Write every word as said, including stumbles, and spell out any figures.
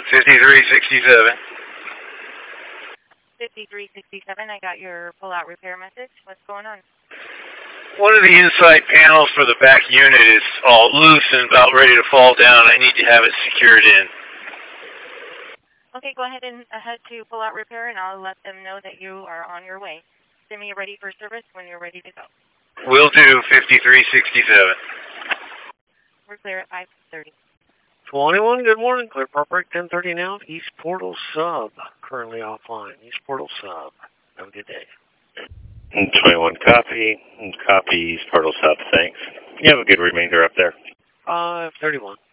fifty-three sixty-seven. fifty-three sixty-seven, I got your pull-out repair message. What's going on? One of the inside panels for the back unit is all loose and about ready to fall down. I need to have it secured in. Okay, go ahead and head to pull-out repair, and I'll let them know that you are on your way. Send me ready for service when you're ready to go. Will do, fifty-three sixty-seven. We're clear at five thirty. twenty-one, good morning. Clear Park Break, ten thirty now. East Portal Sub, currently offline. East Portal Sub. Have a good day. twenty-one, copy. Copy, East Portal Sub, thanks. You have a good remainder up there. five thirty-one.